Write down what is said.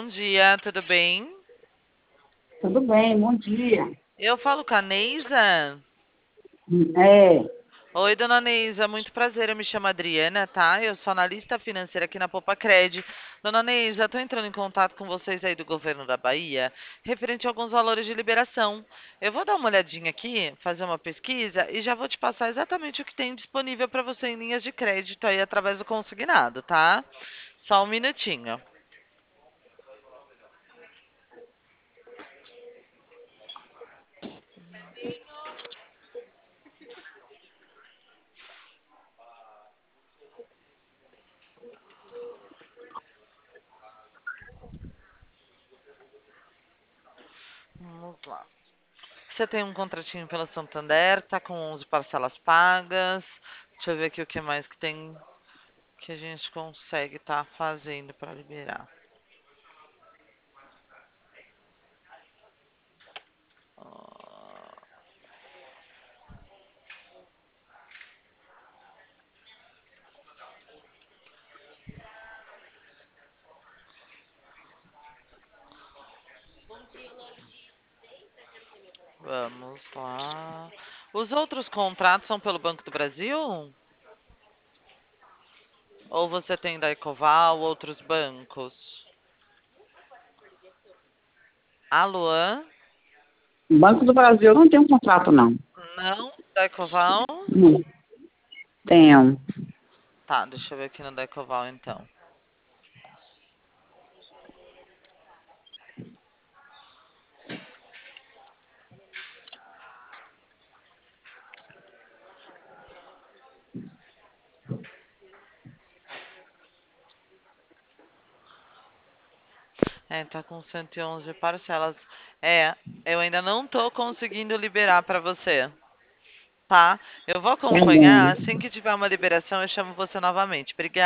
dia, tudo bem? Tudo bem, bom dia. Eu falo com a Neisa. É, Oi, dona Neisa, muito prazer. Eu me chamo Adriana, tá? Eu sou analista financeira aqui na Popacred. Dona Neisa, estou entrando em contato com vocês aí do governo da Bahia, referente a alguns valores de liberação. Eu vou dar uma olhadinha aqui, fazer uma pesquisa e já vou te passar exatamente o que tem disponível para você em linhas de crédito aí através do consignado, tá? Só um minutinho. Vamos lá. Você tem um contratinho pela Santander, tá com 11 parcelas pagas. Deixa eu ver aqui o que mais que tem que a gente consegue estar fazendo para liberar. Ah, vamos lá. Os outros contratos são pelo Banco do Brasil? Ou você tem da Ecoval, outros bancos? Alô? Banco do Brasil não tem um contrato, não. Não? Da Ecoval? Não tenho. Tá, deixa eu ver aqui no da Ecoval então. É, tá com 111 parcelas. É, eu ainda não tô conseguindo liberar para você. Tá? Eu vou Tá acompanhar. bom. Assim que tiver uma liberação, eu chamo você novamente. Obrigada.